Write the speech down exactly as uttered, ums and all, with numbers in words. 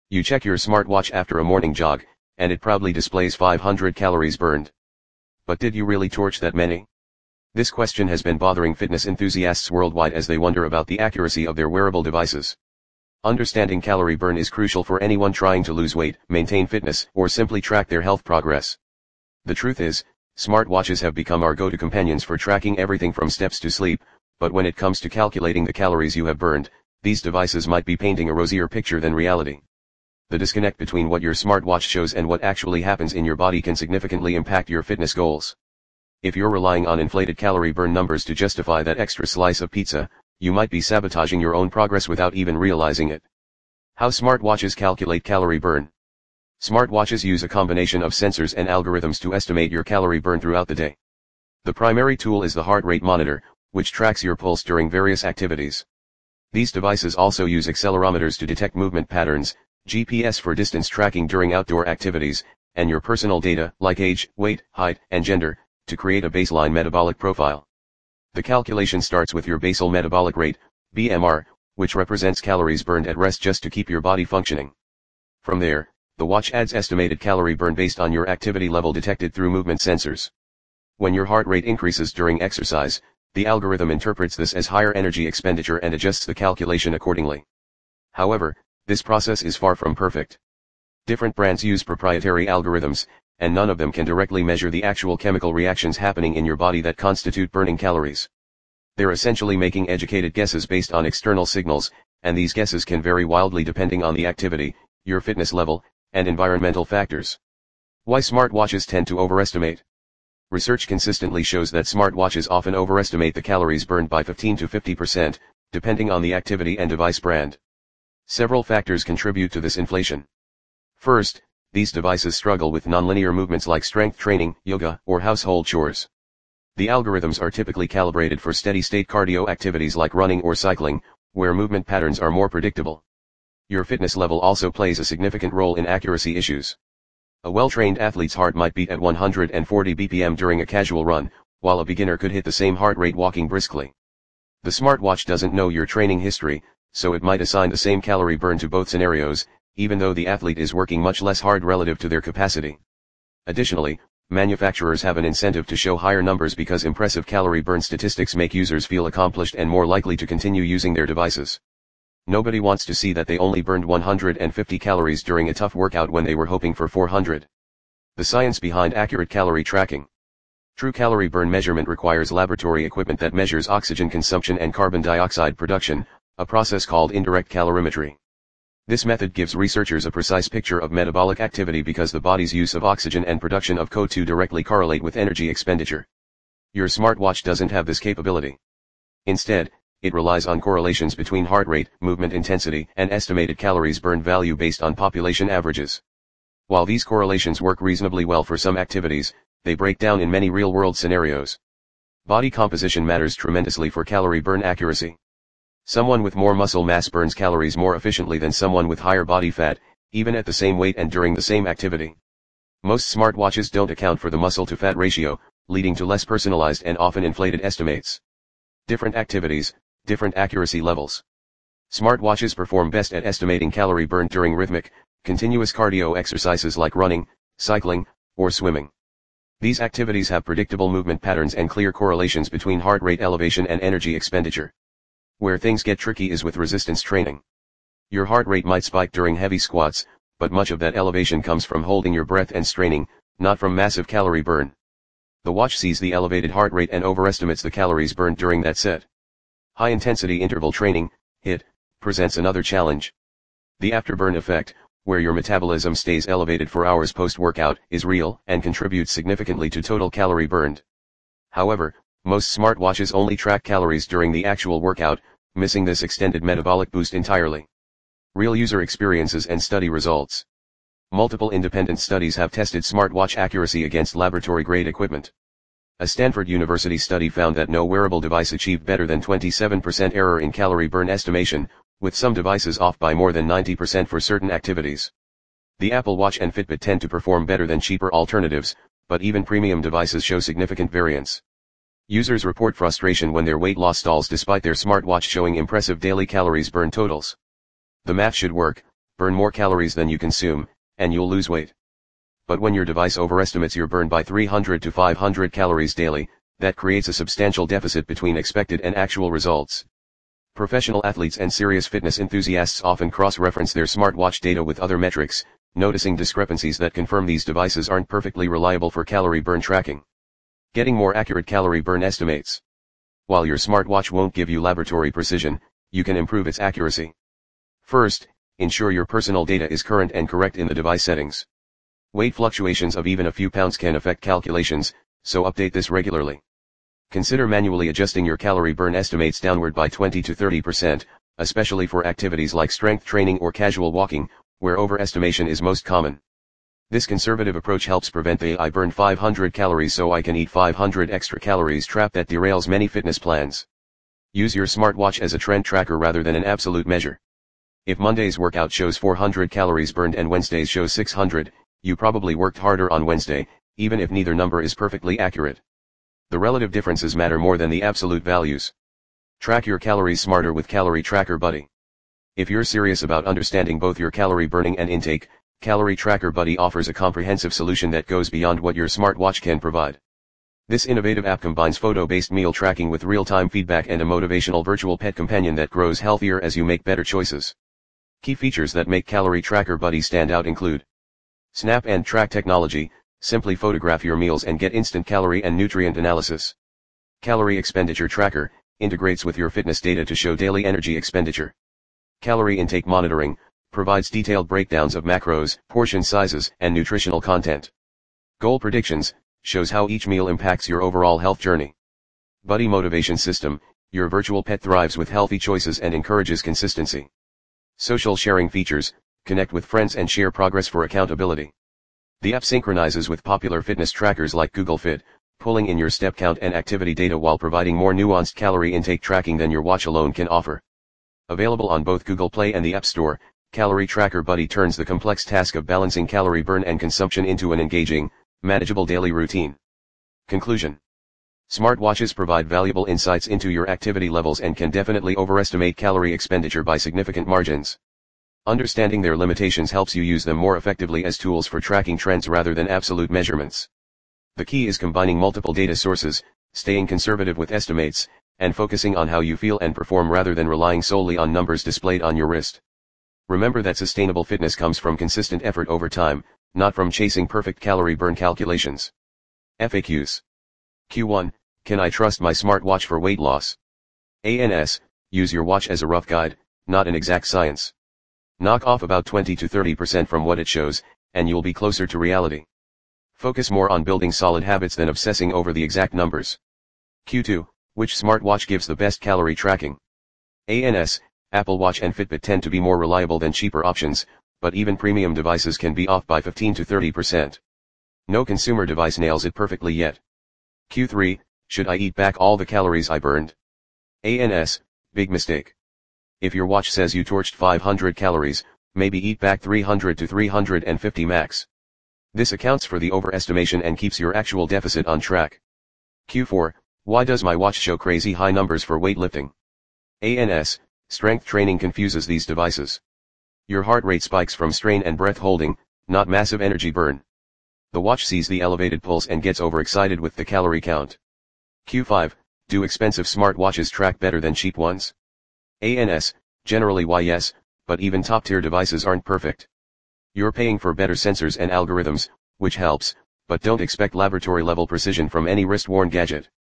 You check your smartwatch after a morning jog, and it proudly displays five hundred calories burned. But did you really torch that many? This question has been bothering fitness enthusiasts worldwide as they wonder about the accuracy of their wearable devices. Understanding calorie burn is crucial for anyone trying to lose weight, maintain fitness, or simply track their health progress. The truth is, smartwatches have become our go-to companions for tracking everything from steps to sleep, but when it comes to calculating the calories you have burned, these devices might be painting a rosier picture than reality. The disconnect between what your smartwatch shows and what actually happens in your body can significantly impact your fitness goals. If you're relying on inflated calorie burn numbers to justify that extra slice of pizza, you might be sabotaging your own progress without even realizing it. How smartwatches calculate calorie burn. Smartwatches use a combination of sensors and algorithms to estimate your calorie burn throughout the day. The primary tool is the heart rate monitor, which tracks your pulse during various activities. These devices also use accelerometers to detect movement patterns, G P S for distance tracking during outdoor activities, and your personal data, like age, weight, height, and gender, to create a baseline metabolic profile. The calculation starts with your basal metabolic rate, B M R, which represents calories burned at rest just to keep your body functioning. From there, the watch adds estimated calorie burn based on your activity level detected through movement sensors. When your heart rate increases during exercise, the algorithm interprets this as higher energy expenditure and adjusts the calculation accordingly. However, this process is far from perfect. Different brands use proprietary algorithms, and none of them can directly measure the actual chemical reactions happening in your body that constitute burning calories. They're essentially making educated guesses based on external signals, and these guesses can vary wildly depending on the activity, your fitness level, and environmental factors. Why smartwatches tend to overestimate? Research consistently shows that smartwatches often overestimate the calories burned by fifteen to fifty percent, depending on the activity and device brand. Several factors contribute to this inflation. First, these devices struggle with nonlinear movements like strength training, yoga, or household chores. The algorithms are typically calibrated for steady-state cardio activities like running or cycling, where movement patterns are more predictable. Your fitness level also plays a significant role in accuracy issues. A well-trained athlete's heart might beat at one hundred forty B P M during a casual run, while a beginner could hit the same heart rate walking briskly. The smartwatch doesn't know your training history, so it might assign the same calorie burn to both scenarios, even though the athlete is working much less hard relative to their capacity. Additionally, manufacturers have an incentive to show higher numbers because impressive calorie burn statistics make users feel accomplished and more likely to continue using their devices. Nobody wants to see that they only burned one hundred fifty calories during a tough workout when they were hoping for four hundred. The science behind accurate calorie tracking. True calorie burn measurement requires laboratory equipment that measures oxygen consumption and carbon dioxide production, a process called indirect calorimetry. This method gives researchers a precise picture of metabolic activity because the body's use of oxygen and production of C O two directly correlate with energy expenditure. Your smartwatch doesn't have this capability. Instead, it relies on correlations between heart rate, movement intensity, and estimated calories burned value based on population averages. While these correlations work reasonably well for some activities, they break down in many real-world scenarios. Body composition matters tremendously for calorie burn accuracy. Someone with more muscle mass burns calories more efficiently than someone with higher body fat, even at the same weight and during the same activity. Most smartwatches don't account for the muscle-to-fat ratio, leading to less personalized and often inflated estimates. Different activities, different accuracy levels. Smartwatches perform best at estimating calorie burn during rhythmic, continuous cardio exercises like running, cycling, or swimming. These activities have predictable movement patterns and clear correlations between heart rate elevation and energy expenditure. Where things get tricky is with resistance training. Your heart rate might spike during heavy squats, but much of that elevation comes from holding your breath and straining, not from massive calorie burn. The watch sees the elevated heart rate and overestimates the calories burned during that set. High-intensity interval training, HIIT, presents another challenge. The afterburn effect, where your metabolism stays elevated for hours post-workout, is real and contributes significantly to total calorie burned. However, most smartwatches only track calories during the actual workout, missing this extended metabolic boost entirely. Real user experiences and study results. Multiple independent studies have tested smartwatch accuracy against laboratory-grade equipment. A Stanford University study found that no wearable device achieved better than twenty-seven percent error in calorie burn estimation, with some devices off by more than ninety percent for certain activities. The Apple Watch and Fitbit tend to perform better than cheaper alternatives, but even premium devices show significant variance. Users report frustration when their weight loss stalls despite their smartwatch showing impressive daily calories burned totals. The math should work, burn more calories than you consume, and you'll lose weight. But when your device overestimates your burn by three hundred to five hundred calories daily, that creates a substantial deficit between expected and actual results. Professional athletes and serious fitness enthusiasts often cross-reference their smartwatch data with other metrics, noticing discrepancies that confirm these devices aren't perfectly reliable for calorie burn tracking. Getting more accurate calorie burn estimates. While your smartwatch won't give you laboratory precision, you can improve its accuracy. First, ensure your personal data is current and correct in the device settings. Weight fluctuations of even a few pounds can affect calculations, so update this regularly. Consider manually adjusting your calorie burn estimates downward by twenty to thirty percent, especially for activities like strength training or casual walking, where overestimation is most common. This conservative approach helps prevent the "I burned five hundred calories so I can eat five hundred extra calories" trap that derails many fitness plans. Use your smartwatch as a trend tracker rather than an absolute measure. If Monday's workout shows four hundred calories burned and Wednesday's shows six hundred, you probably worked harder on Wednesday, even if neither number is perfectly accurate. The relative differences matter more than the absolute values. Track your calories smarter with Calorie Tracker Buddy. If you're serious about understanding both your calorie burning and intake, Calorie Tracker Buddy offers a comprehensive solution that goes beyond what your smartwatch can provide. This innovative app combines photo-based meal tracking with real-time feedback and a motivational virtual pet companion that grows healthier as you make better choices. Key features that make Calorie Tracker Buddy stand out include Snap and Track technology. Simply photograph your meals and get instant calorie and nutrient analysis. Calorie Expenditure Tracker integrates with your fitness data to show daily energy expenditure. Calorie Intake Monitoring provides detailed breakdowns of macros, portion sizes, and nutritional content. Goal Predictions shows how each meal impacts your overall health journey. Buddy Motivation System, your virtual pet thrives with healthy choices and encourages consistency. Social Sharing Features connect with friends and share progress for accountability. The app synchronizes with popular fitness trackers like Google Fit, pulling in your step count and activity data while providing more nuanced calorie intake tracking than your watch alone can offer. Available on both Google Play and the App Store, Calorie Tracker Buddy turns the complex task of balancing calorie burn and consumption into an engaging, manageable daily routine. Conclusion. Smartwatches provide valuable insights into your activity levels and can definitely overestimate calorie expenditure by significant margins. Understanding their limitations helps you use them more effectively as tools for tracking trends rather than absolute measurements. The key is combining multiple data sources, staying conservative with estimates, and focusing on how you feel and perform rather than relying solely on numbers displayed on your wrist. Remember that sustainable fitness comes from consistent effort over time, not from chasing perfect calorie burn calculations. F A Qs. Q one. Can I trust my smartwatch for weight loss? A N S. Use your watch as a rough guide, not an exact science. Knock off about twenty to thirty percent from what it shows, and you'll be closer to reality. Focus more on building solid habits than obsessing over the exact numbers. Q two. Which smartwatch gives the best calorie tracking? A N S. Apple Watch and Fitbit tend to be more reliable than cheaper options, but even premium devices can be off by fifteen to thirty percent. No consumer device nails it perfectly yet. Q three. Should I eat back all the calories I burned? A N S. Big mistake. If your watch says you torched five hundred calories, maybe eat back three hundred to three hundred fifty max. This accounts for the overestimation and keeps your actual deficit on track. Q four. Why does my watch show crazy high numbers for weightlifting? A N S. Strength training confuses these devices. Your heart rate spikes from strain and breath holding, not massive energy burn. The watch sees the elevated pulse and gets overexcited with the calorie count. Q five. Do expensive smartwatches track better than cheap ones? A N S. Generally why yes, but even top-tier devices aren't perfect. You're paying for better sensors and algorithms, which helps, but don't expect laboratory-level precision from any wrist-worn gadget.